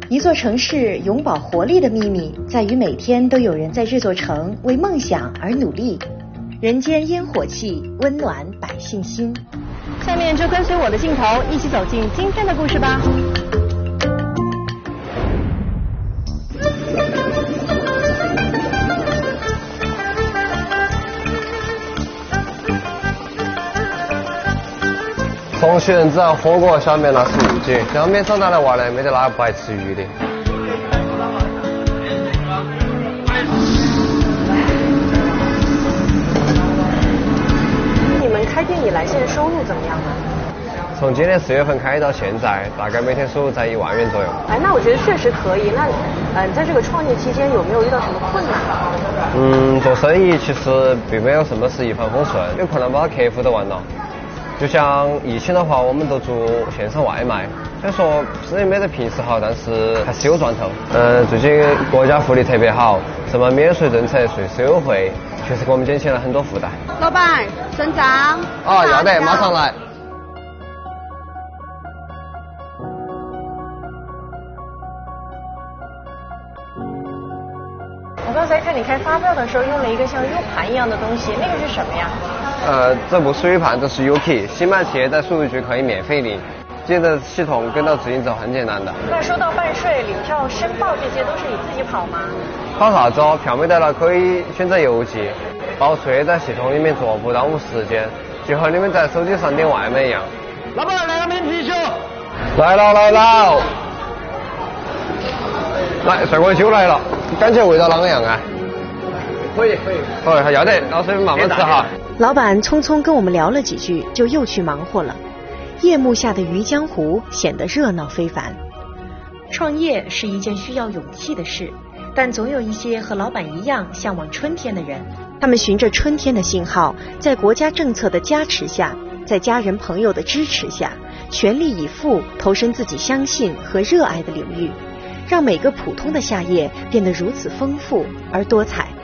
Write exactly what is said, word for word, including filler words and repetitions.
一座城市永葆活力的秘密，在于每天都有人在这座城为梦想而努力。人间烟火气，温暖百姓心。下面就跟随我的镜头，一起走进今天的故事吧。 重庆人只要火锅、小面那是误解，江边长大的娃呢，没得哪个不爱吃鱼的。 你们开店以来，现在收入怎么样呢？ 从今年四月份开到现在，大概每天收入在一万元左右。 哎，那我觉得确实可以。那，嗯、呃，在这个创业期间有没有遇到什么困难？ 嗯，做生意其实并没有什么是一帆风顺，有困难把客户都完了。就像疫情的话，我们都做线上外卖，虽然说生意没得平时好，但是还是有赚头。嗯，最近国家福利特别好，什么免税政策、税收优惠，确实给我们减轻了很多负担。 老板，算账。 哦，要得，马上来。 我刚才看你开发票的时候用了一个像 U 盘一样的东西，那个是什么呀？ 呃，这不是 U 盘，这是 U K， 新买企业再输入一句可以免费领。接着系统跟到指引走，很简单的。 那说到办税、领票、申报这些都是你自己跑吗？ 跑啥子哦？票没得了可以选择邮寄，报税在系统里面做，不耽误时间，就和你们在手机上点外卖一样。 老板，来了瓶啤酒。 来了来了。来，帅哥酒来了，感觉味道啷个样啊？ 可以可以。 哦，还要得，老师慢慢吃哈。 老板匆匆跟我们聊了几句，就又去忙活了。夜幕下的渔江湖显得热闹非凡。创业是一件需要勇气的事，但总有一些和老板一样向往春天的人。他们循着春天的信号，在国家政策的加持下，在家人朋友的支持下，全力以赴投身自己相信和热爱的领域，让每个普通的夏夜变得如此丰富而多彩。